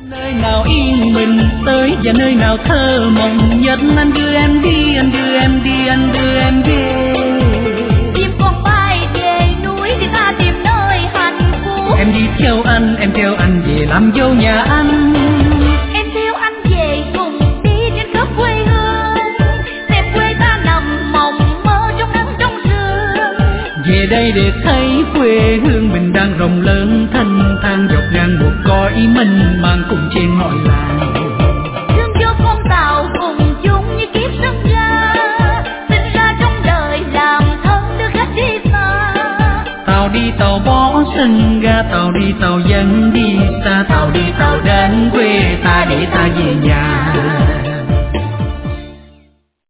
Nơi nào yên bình tới và nơi nào thơ mộng nhất, anh đưa em đi, anh đưa em đi, anh đưa em về. Chim con bay về núi để ta tìm nơi hạnh phúc. Em đi theo anh, em theo anh về làm dâu nhà anh. Em theo anh về cùng đi trên khắp quê hương, xem quê ta nằm mộng mơ trong nắng trong sương. Về đây để thấy quê hương mình đang rộng lớn thanh thang, dọc ngang một cõi mình mang cùng trên mọi làng. Thương cho con tàu cùng chung như kiếp sinh ra trong đời làm thân đưa khách đi xa. Tàu đi tàu bỏ sân ga, tàu đi tàu dẫn đi xa, tàu đi tàu đến quê ta để ta về nhà.